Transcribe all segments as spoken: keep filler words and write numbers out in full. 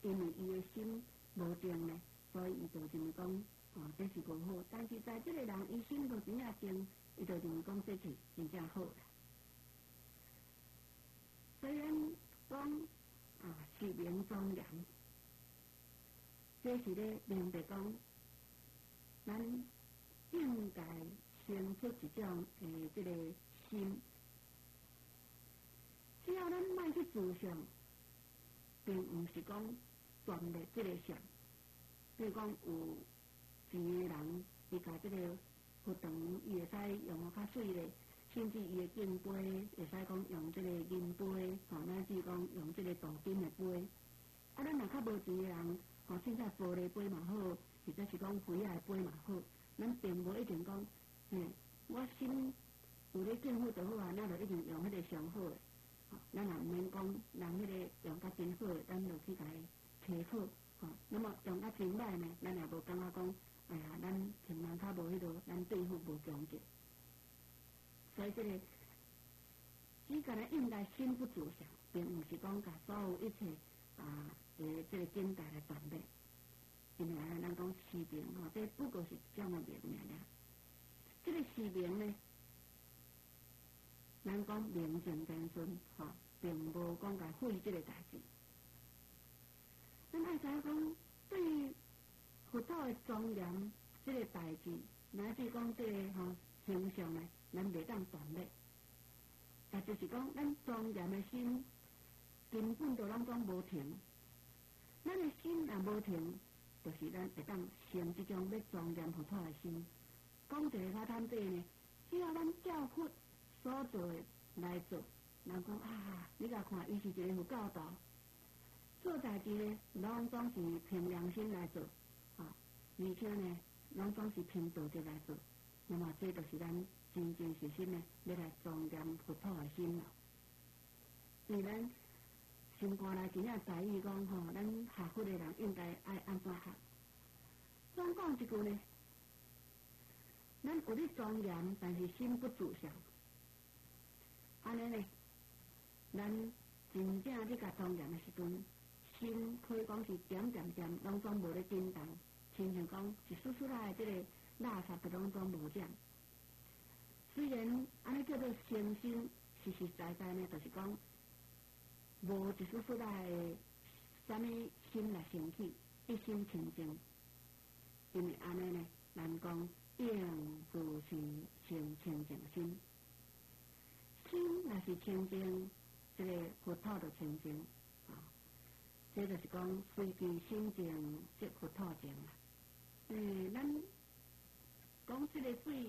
因为伊的心无定呢，所以伊就认为讲，哦，这是无好。但是在这个人伊心就真正定，伊就认为讲这是真正好啦。虽然讲啊是名庄严，这是咧明白讲，咱应该生出一种诶，这个心。只要咱莫去自相，并毋是讲断灭这个相。比如讲有钱的人，伊甲这个佛堂，伊会使用较水咧。甚至伊的敬杯会使讲用这个银杯，吼、哦，乃至讲用这个镀金的杯。啊，咱若较无钱的人，吼、哦，凊彩玻璃杯嘛好，或者是讲灰啊的杯嘛好，咱并无一定讲，嘿，我心有咧敬佛就好啊，咱就一定用迄个上好的。吼、哦，咱也毋免讲人迄个用较真好的，咱就去甲伊提好。吼、哦，那么用较真歹呢，咱也无感觉讲，哎呀，咱平人较无迄个，咱对付无强劲。所以这个只干咧应该心不自相，并毋是讲甲所有一切啊诶这个境界来断灭。因为咱讲持名吼，这不过是这样的名尔尔。这个持名呢，咱讲名正言顺吼，并无讲甲废这个代志。咱爱知影讲对佛陀的庄严这个代志，乃至讲这个吼形象呢。咱袂当断灭，但就是讲，咱庄严的心根本就拢讲无停。咱的心若无停，就是咱会当生这种要庄严佛陀的心。讲一个较坦白呢，只要咱照佛所做的来做，人讲啊，你甲看，伊是一个佛教徒，做代志呢，拢总是凭良心来做，啊，而且呢，拢总是凭道德来做。那么这就是咱真真实实呢，要来庄严佛陀的心了。所以咱心肝内真正在意讲吼，咱学佛的人应该爱安怎学。总讲一句呢，咱有咧庄严，但是心不自相。安尼呢，咱真正咧甲庄严的时阵，心可以讲是点点点，拢总无咧震动，亲像讲一丝丝仔的这个垃圾都拢总无讲。虽然安尼叫做诚心，实实在在呢，就是讲无一丝丝仔的啥物心来生起，一心清净。因为安尼呢，咱讲应自是清清净心，心若是清净，这个佛陀就清净啊。这就是讲随其心净，即佛陀净啦。嗯，咱讲这个水，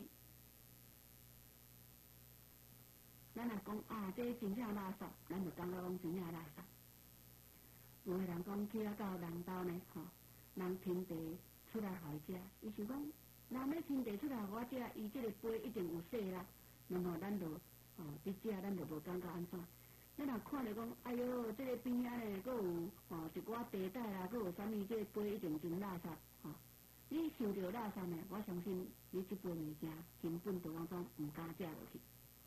咱若讲啊，这真正垃圾，咱就感觉讲真正垃圾。有个人讲去啊到人兜呢，吼、哦，人天地出来互伊食，伊想讲，人要天地出来互我食，伊这个杯一定有洗啦。那么咱就哦，伫食咱就无感觉安怎？咱若看着讲，哎哟，这个边仔呢，佫有哦一寡茶袋啦，佫有啥物，这个杯一定真垃圾，吼、哦。你想着垃圾呢，我相信你这杯物件根本就拢总毋敢食落去。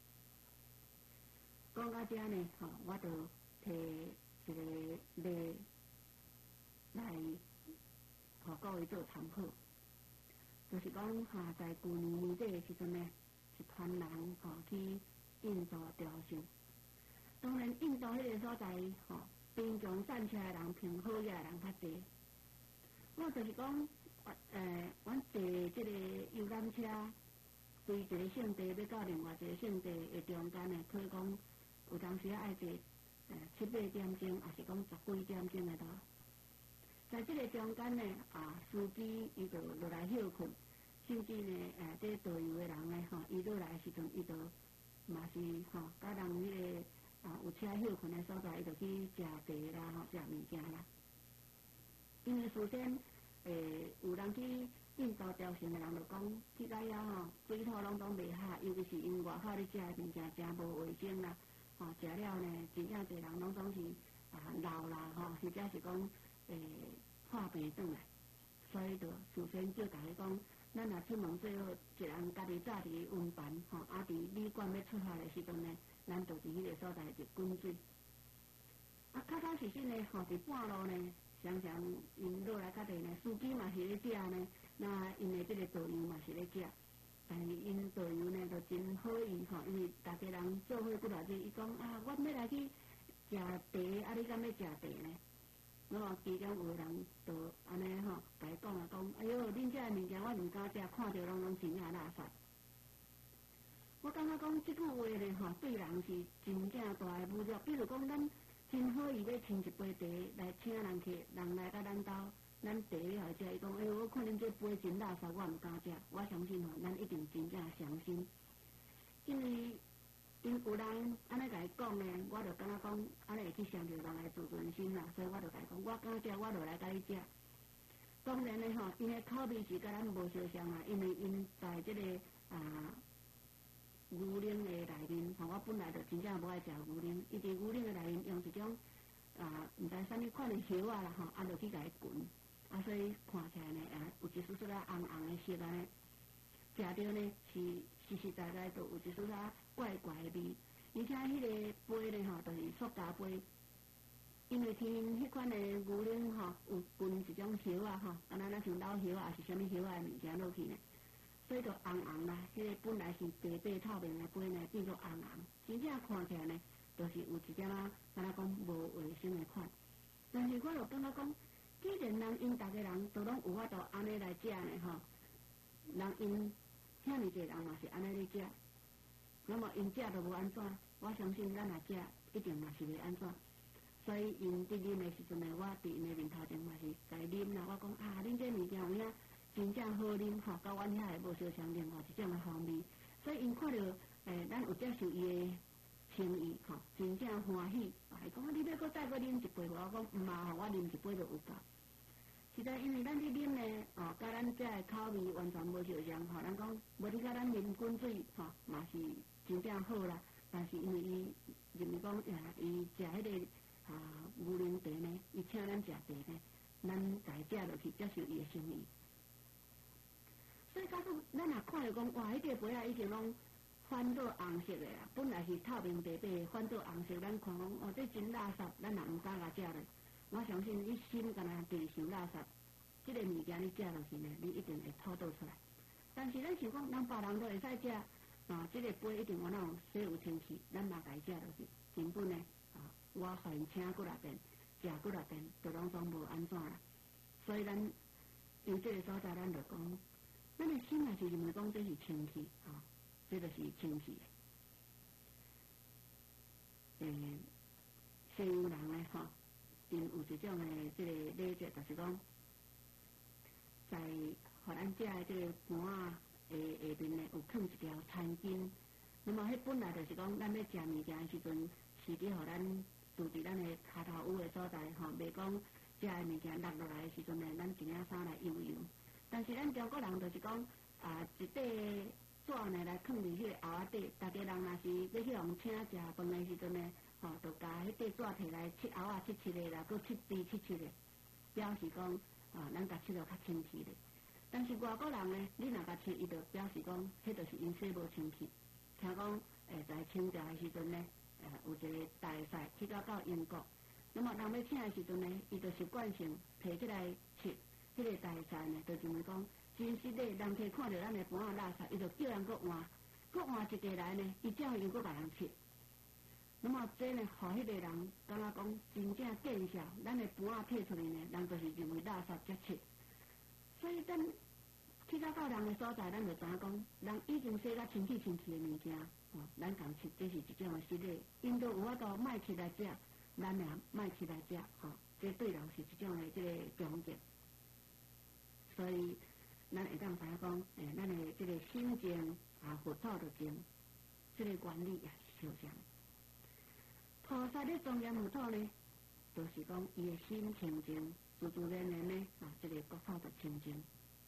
讲到这呢，吼、哦，我就摕一个例来，互各位做参考。就是讲哈，在去年年底的时阵呢，一团人吼、哦、去印度朝圣。当然，印度迄个所在吼、哦，贫穷散车的人，凭好嘢的人较济。我就是讲，诶，阮坐即个游览车，对一个圣地要到另外一个圣地的中间呢，可以讲有当时爱坐诶七八点钟，也是讲十几点钟的多。在这个中间呢，啊，司机伊就落来休困，甚至呢，诶，这导游的人呢，吼，伊落来的时阵，伊就嘛是吼，甲人迄、那个啊有车休困的所在，伊就去食茶啦，吼，食物件啦。因为事先，诶，有人去印度朝圣的人就讲，去到遐吼，水土拢总袂好，尤其是因外口咧食的物件真无卫生啦，吼，食了呢，真正侪人拢总是啊老啦，吼，或者是讲。诶，破病转来，所以就事先叫大家讲，咱若出门最好一人家己早伫温班吼，啊伫旅馆要出发的时阵呢，咱就伫迄个所在就滚水。啊，确确实实呢，吼伫半路呢， 常常因落来较地呢，司机嘛是咧食呢，那因的即个导游嘛是咧食，但是因导游呢就真好意吼，因为大家人做伙几偌日，伊讲啊，我要来去食茶，啊你敢要食茶呢？那么其中有人就安尼吼，甲伊讲啊讲，哎哟，恁遮物件我毋敢食，看着拢拢真正垃圾。我感觉讲即句话咧吼，对人是真正大诶侮辱。比如讲，咱真好意要请一杯茶来请人客，人来到咱兜，咱茶要互食，伊讲，哎哟，我看恁这杯真垃圾，我毋敢食。我相信吼，咱一定真正伤心，因为因有人安尼甲伊讲咧，我就感觉讲，安尼会去伤着人诶自尊心啦，所以我就甲伊讲，我敢食，我就来甲你食。当然咧吼，因诶口味是甲咱无相像啊，因为因在即、这个啊。牛奶的内面，吼，我本来就真正无爱食牛奶，伊伫牛奶的内面用一种啊，毋知啥物款的叶啊啦，吼，啊，落去甲伊滚，啊，所以看起来呢，啊，有一丝丝啊红红的色安尼，食着呢是实实在在都有一丝啊怪怪的味，而且迄个杯呢，吼，就是塑胶杯，因为天迄款的牛奶吼，有滚一种叶啊，吼，安那咱像老叶啊，是啥物叶啊物件落去呢？所以就红红啦，迄、那个本来是白白透明的杯呢，变做红红，真正看起来呢，就是有一点啊，敢若讲无卫生的款。但是我就感觉讲，既然人因大家人都拢有法度安尼来食呢，吼，人因遐尔济人嘛是安尼咧食，那么因食都无安怎，我相信咱若食一定嘛是袂安怎。所以因伫啉的时阵呢，我伫因的面头前嘛是甲伊啉啦，我讲啊，恁这物件有影。真正好啉吼，甲阮遐个无相像，另外一种个风味，所以因看到诶，咱有接受伊个情谊吼，真正欢喜。伊讲你要搁再搁啉一杯无？我讲毋嘛吼，我啉一杯就有够。实在因为咱去啉呢，哦，甲咱遮个口味完全无相像吼，咱讲无你甲咱啉滚水吼，嘛是真正好啦。但是因为伊认为讲呀，伊食迄个啊牛奶茶呢，伊请咱食茶呢，咱家食落去接受伊个心意。所以假使咱若看着讲，哇，迄、那个杯啊已经拢翻做红色的啦，本来是透明白白的，翻做红色，咱看讲，哦，这真垃圾，咱也毋敢甲食咧。我相信你心敢若就是想垃圾，即、这个物件你食落去呢，你一定会吐倒出来。但是咱想讲，人别人都会使食，啊，即、这个杯一定我那有洗有清气，咱嘛家食落去，根本呢，啊，我互因请过来遍，食过来遍，就拢总无安怎啦。所以咱由这个所在，咱就讲。咱的心也是认为讲这是清气，吼、哦，这就是清气。诶、欸，西洋人咧，吼、哦，因有一种诶，这个礼节，就是讲，在互咱食诶这个盘啊下下边咧，有放一条餐巾。那么，迄本来就是讲，咱要食物件诶时阵，是伫互咱住伫咱诶骹头有诶所在，吼、哦，袂讲食诶物件落落来诶时阵呢，咱一领衫来悠悠。但是咱中国人就是讲，啊，一块纸呢来放伫迄个盒仔底，大家人若是要去互请食饭的时阵呢，吼、哦，就甲迄块纸摕来切盒仔切切的啦，搁切丝切切的，表示讲，啊，咱甲切落较清气的。但是外国人呢，你若甲切，伊就表示讲，迄就是因洗无清气。听讲，诶，在清朝的时阵呢，诶，有一个大赛去到到英国，那么人要请的时阵呢，伊就习惯性摕起来切。迄个大赛呢，就认为讲真实咧，人客看到咱的盘啊垃圾，伊就叫人搁换，搁换一个来呢，伊照样搁甲人切。那么这呢，互迄个人感觉讲真正见笑，咱的盘啊摕出去呢，人就是认为垃圾才切。所以咱去到到人的所在，咱就知影讲，人已经洗甲清气清气的物件，哦，咱共切，这是一种的失礼。因都有法度卖起来食，咱也卖起来食，吼、哦，这对人是一种的这个忠敬。所以，咱会当知影讲，诶，咱的这个心静啊，佛土就静，这个原理也是相像。菩萨咧庄严佛土呢，就是讲伊的心清净，自自然然呢，啊，这个国土就清净。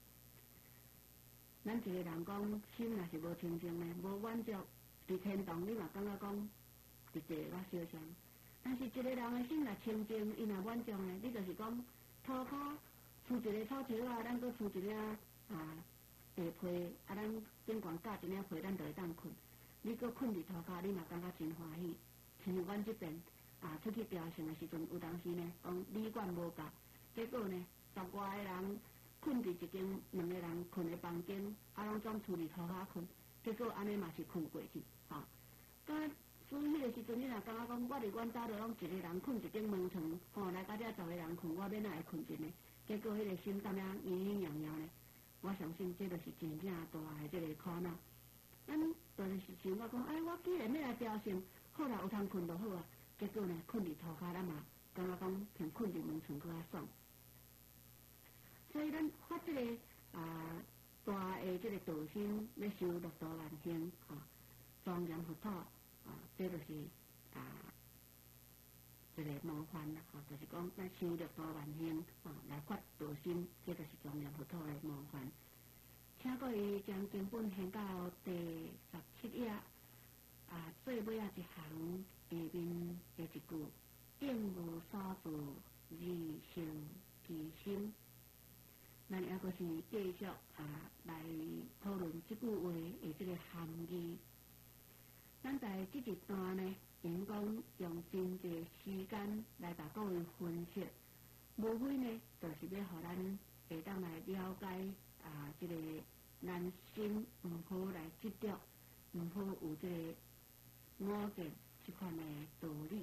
咱一个人讲心若是无清净呢，无满足，伫天堂你嘛感觉讲，直直较相像。但是一个人的心若清净，伊若满足呢，你就是讲涂骹。厝一个草树啊，咱搁厝一领啊地被，啊咱顶悬架一领被，咱就会当困。你搁困伫涂骹，你嘛感觉真欢喜。像阮这边啊，出去钓绳的时阵，有当时呢，讲旅馆无够， 结果呢，十外个人困伫一间，两个人困伫房间，啊，拢总厝里涂骹困，结果安尼嘛是困过去，吼、哦。甲所以迄个时阵，你若感觉讲，我伫阮兜着拢一个人困一间门床，吼、哦，来到遮十个人困，我免哪会困一呢？结果迄个心甘样痒痒痒痒呢？我相信这就是真正大的这个苦恼。咱就是想我讲，哎，我既然要来调整，好啦，有通困就好啊。结果呢，困伫涂骹，咱嘛感觉讲，偏困伫门床搁较爽。所以咱发这个啊大的这个道心，要修六度万行，吼、啊，庄严佛土啊，这就是啊一个模范啦，吼、啊，就是讲咱修六度万行，啊，来发道心，这就是庄严佛土的模范。请各位将经本献到第十七页，啊，最尾啊一行下面的一句：应无所住，而成其心。咱抑阁是继续啊来讨论即句话的即个含义。咱在即一段呢，因讲用真济时间来甲各位分析，无非呢，就是要互咱会当来了解啊，即、这个咱心毋好来执着，毋好有即个我见即款的道理。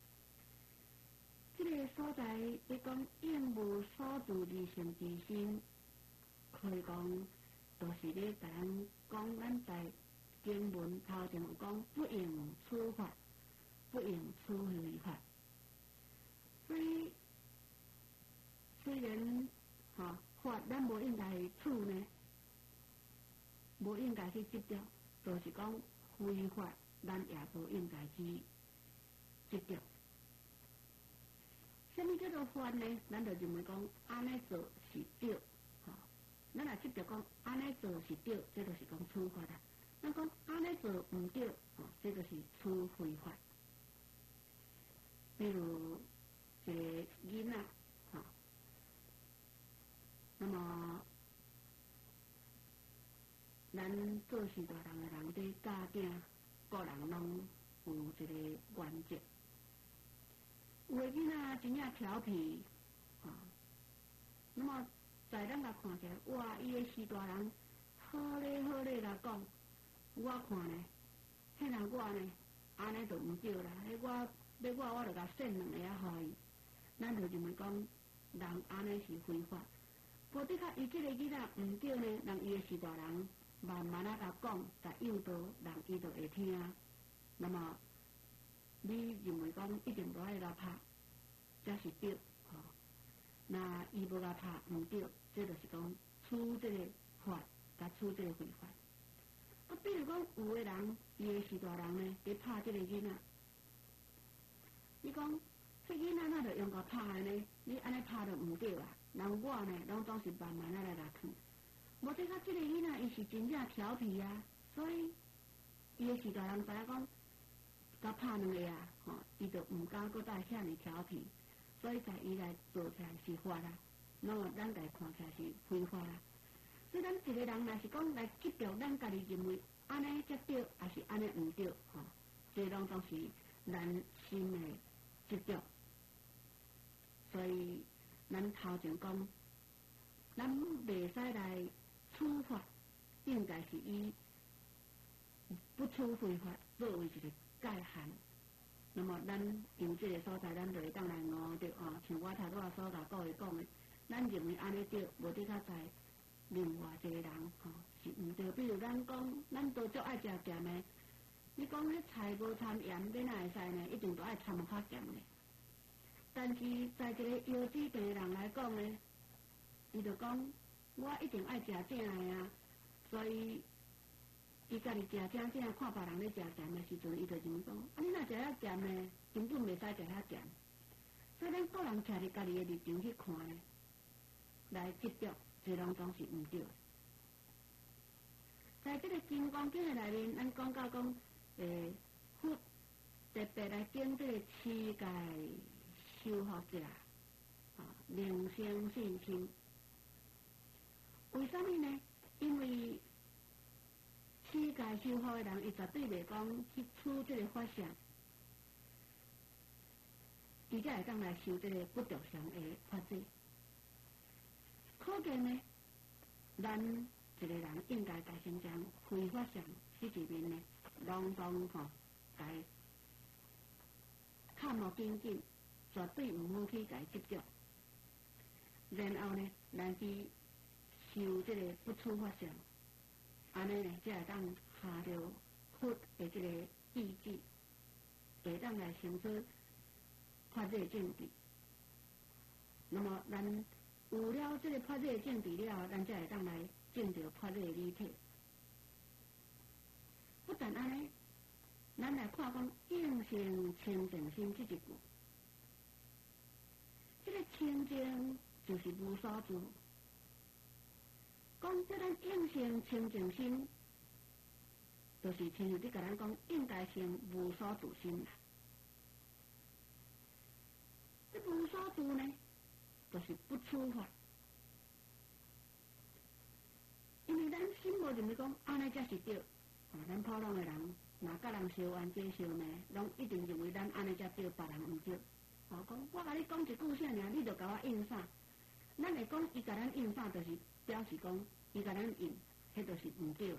这个所在，你讲应无所住而成其心，可以讲，就是咧甲咱讲，咱在经文头前有讲，不应处法，不应处非法。所以，虽然哈、哦、法咱无应该处呢，无应该去执着，就是讲非法，咱也无应该去执着。什么叫做法呢？咱就认为讲安尼做是对，吼、哦。咱若执着讲安尼做是对，这就是讲处法啦。咱讲安尼做唔对，吼、哦，这就是处非法。比如一个囡仔，吼、哦，那么咱做事大人的人对家庭，个人拢有一个原则。有的囡仔真正调皮，啊、哦，那么在咱来看起来，哇，伊个是大人，好咧好咧来讲，我看呢，迄人我呢，安尼就毋对啦。迄我要我我就甲扇两个啊，互伊，咱就认为讲人安尼是非法。无的确，伊即个囡仔毋对呢，人伊个是大人，慢慢啊甲讲，甲诱导，人伊就会听。那么你认为讲一定无爱甲拍，这是对，吼、哦。那伊无甲拍毋对，这就是讲处这个法，甲处这个非法。啊，比如讲有个人，伊个是大人呢，伫拍这个囡仔，你讲这囡仔哪着用甲拍的呢？你安尼拍着毋对啊！人我呢，拢总是慢慢啊来甲看。无即个这个囡仔，伊是真正调皮啊，所以伊个是大人知影讲。甲拍两个啊，吼、哦，伊就毋敢搁再遐尼调皮，所以在伊来做起来是法啦，那么咱来看起来是非法啦。所以咱一个人若是讲来执着，咱家己认为安尼才对，还是安尼毋对，吼、哦，这拢都是咱心的执着。所以咱头前讲，咱袂使来处罚，应该是以不处非法作为一个界限。那么咱由这个所在，咱就会当来悟着哦。像我头拄仔所甲各位讲的，咱认为安尼对，无得较在另外一个人吼、哦、是毋对。比如咱讲，咱都足爱食咸的，你讲迄菜无掺盐，你哪会使呢？一定都爱掺较咸的。但是在一个腰子病的人来讲呢，伊就讲我一定爱食正的啊，所以。伊家己食正正，看别人咧食咸的时阵，伊就认为讲，啊，你若食遐咸的，根本袂使食遐咸。所以咱个人徛伫家己的立场去看呢，来执着，这拢总是毋对的。在这个《金刚经》的内面，咱讲到讲，诶，佛特别来讲这个持戒修福者，啊，灵性信心。为什么呢？因为持戒修福的人，伊绝对袂讲去处这个法相，伊才会当来修这个不着相的法子。 咱一个人应该家先将非法上迄一面呢，拢总吼，家看无紧紧，绝对毋好去家执着。然后呢，咱去修这个不处法相，安尼呢，才会当下着佛的这个意志，会当来成做法界正治。那么咱有了这个法界正治了后，咱才会当来证着法界理体。不但安尼，咱来看讲应性清净心这一句，这个清净就是无所住。讲这咱应性清净心，就是亲像你甲咱讲，应该性无所住心啦。这无所住呢，就是不处法。因为咱心无认为讲安尼才是对，啊，咱普通的人，若甲人相冤结相骂，拢一定认为咱安尼才对，别人毋对。哦，讲我甲你讲一句啥尔，你就甲我应啥？咱会讲伊甲咱应啥，就是表示讲伊甲咱应，迄就是毋对啦。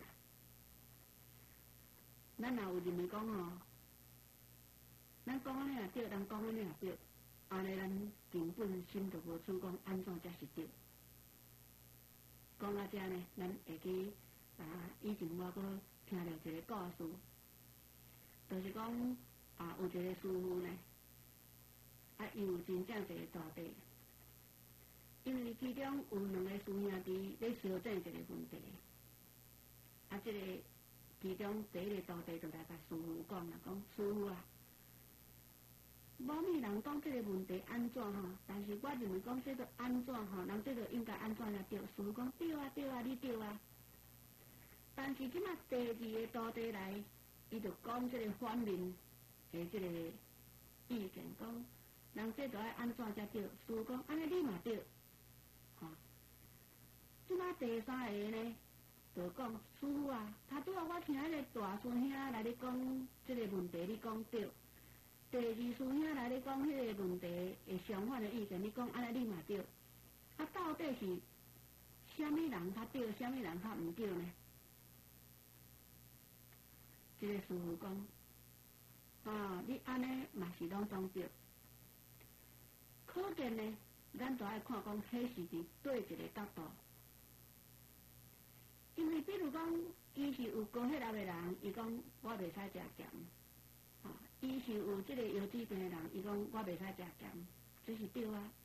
咱若有认为讲吼，咱讲安尼也对，人讲安尼也对，安尼咱根本心就无处讲安怎才是对。讲到这呢，咱会记啊，以前我阁听到一个故事，就是讲啊，有一个师傅呢，啊，伊有真正一个大地，因为其中有两个师兄弟咧相争一个问题，啊，这个其中第一个大地就来甲师傅讲啦，讲师傅啊，无咪人讲这个问题安怎吼，但是我认为讲这个安怎吼，人这个应该安怎才对。师傅讲对啊对啊，你对啊。但是即马第二个道地来，伊就讲这个反面的这个意见，讲人这个爱安怎才对。师傅讲安尼你嘛对，吼、哦。即马第三个呢，就讲师傅啊，他拄啊我听迄个大师兄来咧讲这个问题，你讲对。第二师兄来咧讲迄个问题的相反的意见，你讲安尼你嘛对，啊到底是虾米人较对，虾米人较毋对呢？这个师傅讲，啊你安尼嘛是拢总对，可见呢，咱就爱看讲迄是伫对一个角度，因为比如讲，伊是有高血压的人，伊讲我袂使食咸。啊，伊是有这个腰子病的人，伊讲我袂使食咸，这是对啊。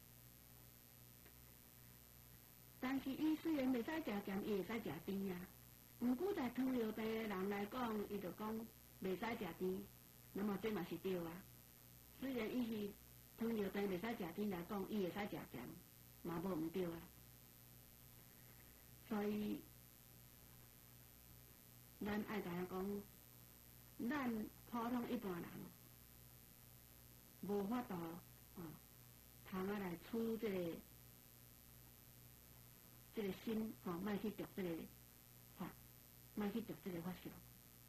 但是伊虽然袂使食咸，伊会使食甜啊。毋过在糖尿病的人来讲，伊就讲袂使食甜，那么这嘛是对啊。虽然伊是糖尿病袂使食甜来讲，伊会使食咸，嘛无毋对啊。所以咱爱甲人讲，咱普通一般人无法度啊，通啊来处这个这个心吼，莫去着这个法，莫去着这个法相。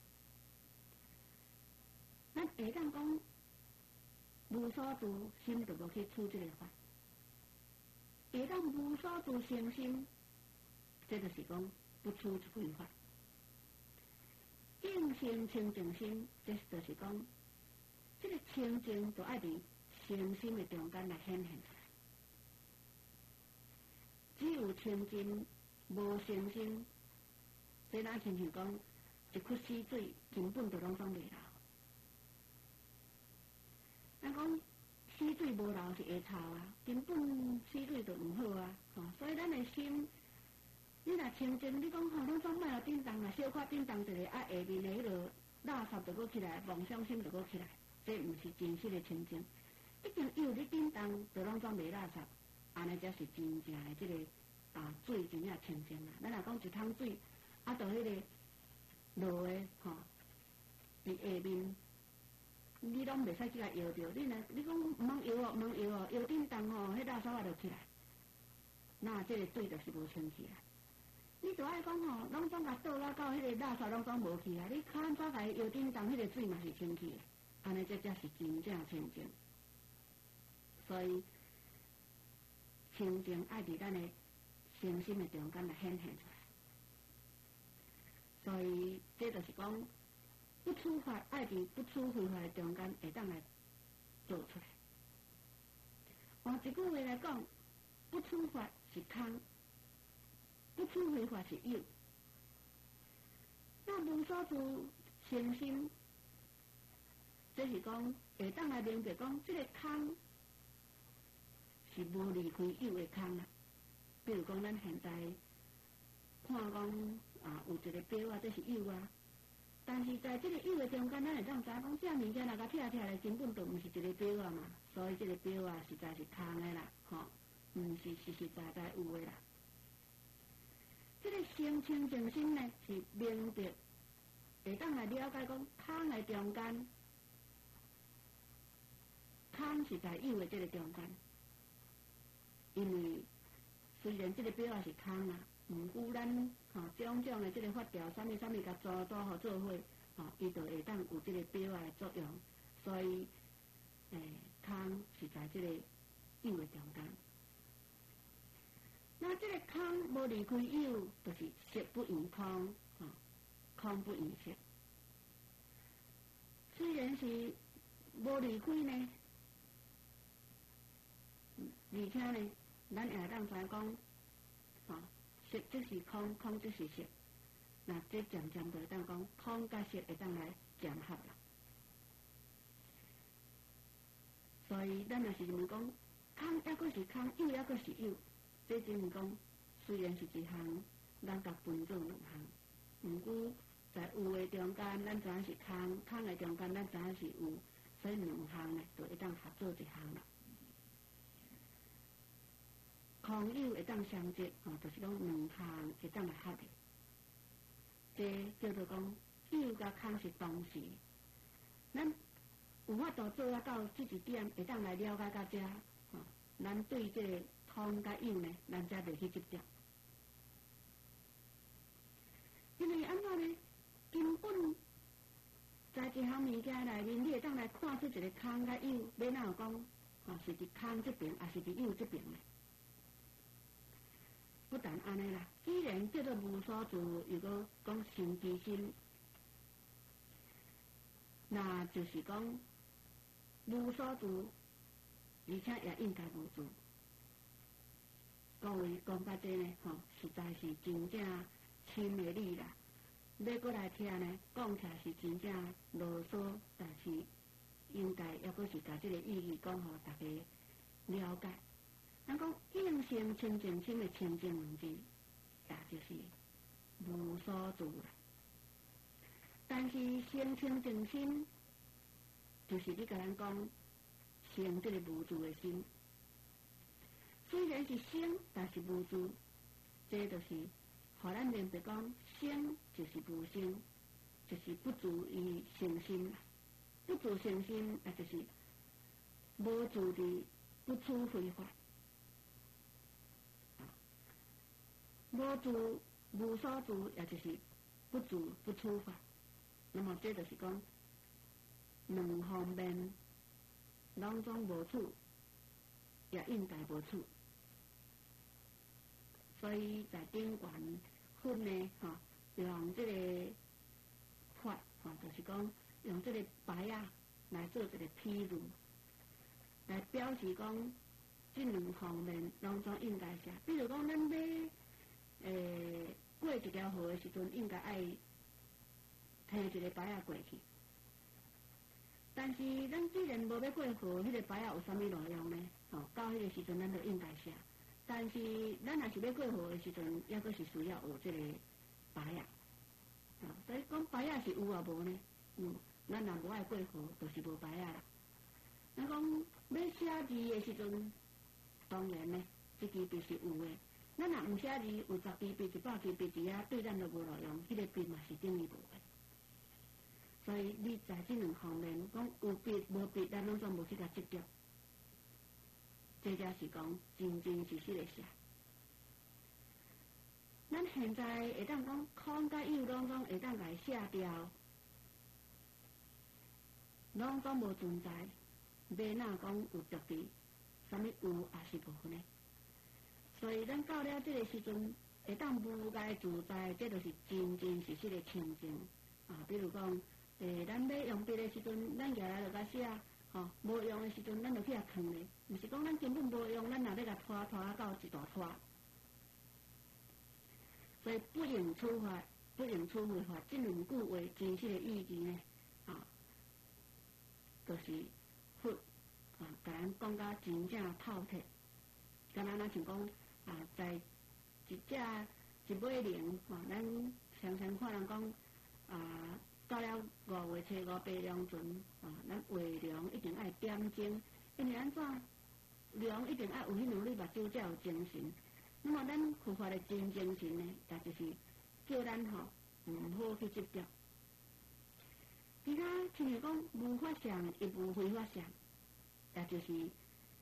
咱会当讲无所住心，就无去处这个法；会当无所住生心，这就是讲不处非法。应性清净心，这就是讲，这个清净就爱伫生心的中间来显现出来。只有清净无生心，这咱亲像讲一窟死水，根本就拢总袂流。咱讲死水无流是会臭啊，根本死水就毋好啊，吼、哦！所以咱的心。你若清净，你讲吼，咱总莫有叮当啊，小可叮当一个，啊下面的迄落垃圾就搁起来，妄想心就搁起来，这毋是真实的清净。一定有咧叮当，就拢总袂垃圾，安尼才是真正的这个啊水真正清净啊。咱若讲一桶水，啊，就迄个落的吼，伫下面，你拢袂使去甲摇着，你若你讲毋通摇哦，毋通摇哦，摇叮当吼，迄垃圾啊就起来，那这个水就是无清气啊。你就爱讲吼，拢总甲倒落到迄个垃圾拢总无去啊！你看怎甲伊摇叮当，迄个水嘛是清气的，安尼这才是真正清净。所以清净爱伫咱的身心的中间来显现出来。 所以这就是讲，不处罚爱伫不处非法中间会当来做出来。换一句话来讲，不处罚是空，不处非法是有。那无所住诚心，这是讲会当来明白讲，这个空是无离开有的空啊。比如讲，咱现在看讲啊，有一个表啊，这是有啊。但是在这个有的中间，咱会当知影讲，这物件若甲拆拆来，根本就毋是一个表啊嘛。所以这个表啊，实在是空的啦，吼、哦，毋是实实在在有的啦。这个心清净心呢，是明白，会当来了解讲，空的中间，空是在有的这个中间，因为虽然这个表也是空啊，毋过咱吼、哦、种种的这个法条，啥物啥物甲组组互做伙，吼、哦，伊就会当有这个表的作用，所以诶，空是在这个有的中间。那这个空无离开有，就是色不异空，吼、哦，空不异色。虽然是无离开呢，而且呢，咱也当知讲，吼、哦，色即是空，空即是色。那这渐渐就会当讲，空甲色会当来结合啦。所以咱若是问讲，空抑阁是空，有抑阁是有。这就是讲，虽然是一项，咱甲分做两项，毋过在有的中间，咱知影是空；空的中间，咱知影是有，所以两项呢，就会当合做一项啦。空有会当相接，哦，就是讲两项会当来合的。这叫做讲，有甲空是同时，咱有法度做啊到这一点，会当来了解到这，哦，咱对这个空甲有呢，咱才袂去执着。因为安怎呢？根本在一项物件内面，你会当来看出一个空甲有，要哪有讲，哦，是伫空这边，还是伫有这边呢？不但安尼啦，既然叫做无所住，又搁讲心其心，那就是讲无所住，而且也应该无住。各位讲到这呢，吼、哦，实在是真正深的理啦。要过来听呢，讲起来是真正啰嗦，但是应该抑阁是把这个意义讲互大家了解。咱讲应性清净心的清净两字，也就是无所住啦。但是性清净心，就是你甲咱讲性这个无住的心。虽然是生，但是无住，这就是，互咱明白讲，生就是无生，就是不住于生心啦。不住生心，也就是无住伫不处非法，无住无所住，也就是不住不处法。那么这就是讲，两方面拢总无处，也应该无处。所以在顶悬分呢，吼、哦，用这个法，吼、哦，就是讲用这个牌啊来做一个譬如，来表示讲这两方面拢总应该写。比如讲，咱要诶过一条河的时阵，应该爱摕一个牌啊过去。但是咱既然无要过河，迄、那个牌啊有啥物路用呢？吼、哦，到迄个时阵，咱就应该写。但是，咱若是要过河的时阵，抑阁是需要有这个牌啊。啊，所以讲牌啊是有啊无呢？嗯，咱若无爱过河，就是无牌啊啦。咱讲要写字的时阵，当然呢，这支笔是有的。咱若毋写字，有十支笔、一百支笔字啊，对咱就无路用，迄、那个笔嘛是等于无的。所以你在这两方面，讲有笔无笔，咱拢总无去甲执着。这才是讲真真实实的写。咱现在会当讲空甲有拢总会当来写掉，拢总无存在，要哪讲有着伫，啥物有也是无呢？所以咱到了这个时阵， 会当无碍自在，这就是真真实实的清净啊。比如讲，诶，咱要用笔的时阵，咱举来就甲写，吼、哦，无用的时阵，咱就去遐藏咧。毋是讲咱根本无用，咱若要甲拖拖啊到一大拖。所以不应处罚、不应处罚法这两句话真实的意义呢，啊，就是佛啊，甲咱讲甲真正透彻。敢若咱像讲啊，在一只一尾龙，吼、啊，咱常常看人讲啊，到了五月初五白龙船，啊，咱画龙一定爱点睛，因为安怎？龙一定爱有迄两粒目睭才有精神。那么咱佛法的真精神呢，也就是叫咱吼毋好去执着。其他亲像讲无法相，亦无非法相，也就是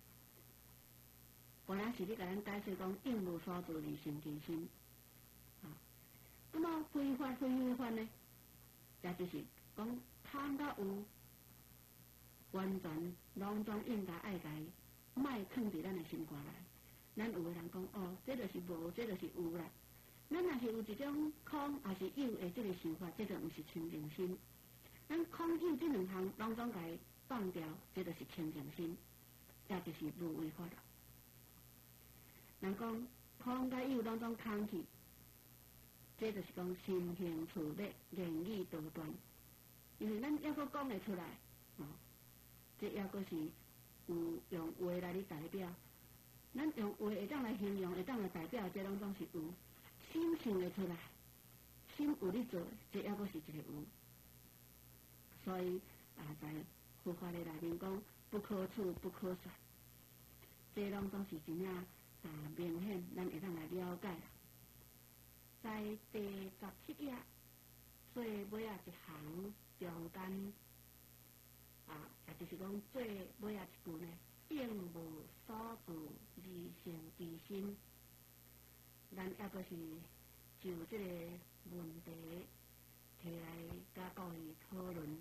本来是咧甲咱解释讲应无所住而生其心。啊，那么非法非非法呢，也就是讲通甲有完全拢总应该爱解，莫藏伫咱的心肝内。咱有个人讲哦，这就是无，这就是有啦。咱若是有一种空，也是有的这个想法，这就毋是清净心。咱空有这两项拢总该放掉，这就是清净心，也就是无为法了。人讲空甲有拢总空去，这就是讲心行处力，言语多端。因为咱抑阁讲会出来，哦，这抑阁是有用话来咧代表。咱用话会当来形容，会当来代表，这拢总是有。心想得出来，心有咧做，这抑阁是一个有。所以啊，在佛法的内面讲，不可处，不可说，这拢总是真正啊明显，咱会当来了解。在第十七页最尾啊一行中间啊，也就是讲最尾啊一句呢。应无所住而成其心，咱抑阁是就这个问题提来甲各位讨论。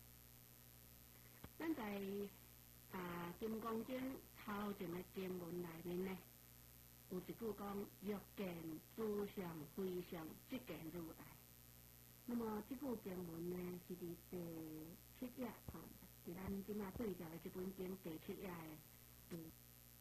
咱在啊金刚经头前的经文内面呢，有一句讲：欲见诸相非相，即见如来。那么这句经文呢，是伫第七页吼。是咱即马对照的这本经第七页的